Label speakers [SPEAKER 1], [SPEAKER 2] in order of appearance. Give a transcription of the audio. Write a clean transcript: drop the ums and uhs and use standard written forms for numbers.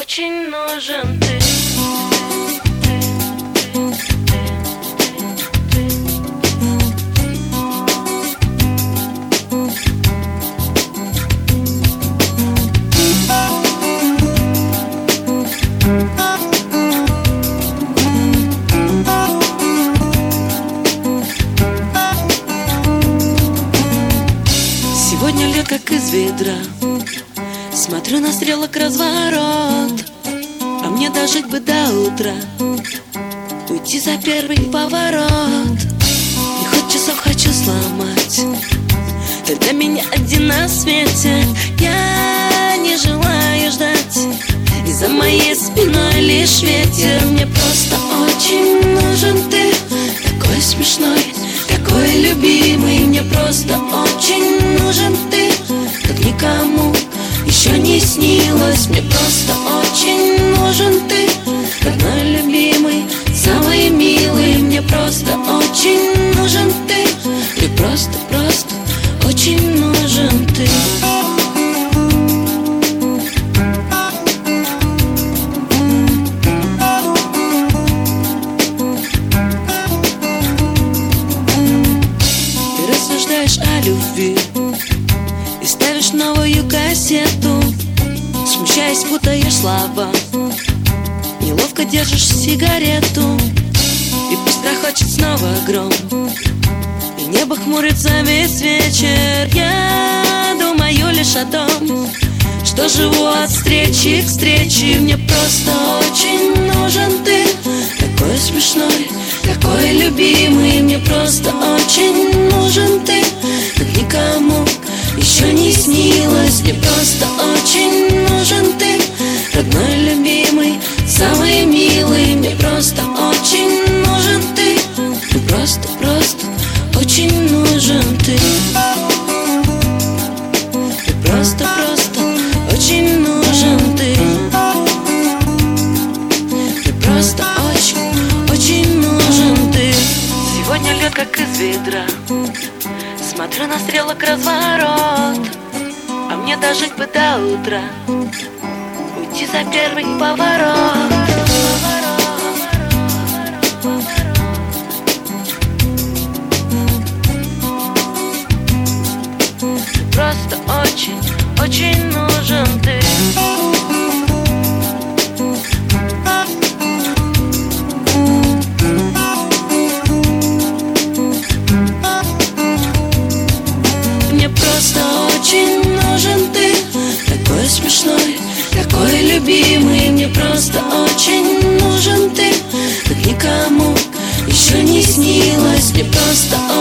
[SPEAKER 1] очень нужен ты.
[SPEAKER 2] Сегодня лед как из ведра, смотрю на стрелок разворот, а мне дожить бы до утра, уйти за первый поворот. И хоть часов хочу сломать, ты для меня один на свете. Я не желаю ждать, и за моей спиной лишь ветер. Мне просто очень нужен ты, такой смешной, такой любимый. Мне просто очень нужен ты, как никому еще не снилось. Мне просто очень нужен ты, родной, любимый, самый милый. Мне просто очень нужен ты, и просто очень нужен ты. Ты рассуждаешь о любви и ставишь новую кассету, смущаясь, путаешь слова, неловко держишь сигарету. И пусть грохочет снова гром, и небо хмурится весь вечер. Я думаю лишь о том, что живу от встречи к встрече. Мне просто очень нужен ты, такой смешной, такой любимый. Мне просто очень нужен ты, как никому еще не снилось. Мне просто очень нужен ты, родной, любимый, самый милый. Мне просто очень нужен ты, просто очень нужен ты. Просто очень нужен ты. Просто очень нужен ты. Сегодня лед как из ведра, смотрю на стрелок разворот, а мне дожить бы до утра, уйти за первый поворот. Просто очень нужен ты. Мне просто очень нужен ты, такой смешной, такой любимый. Мне просто очень нужен ты, как никому еще не снилось. Мне просто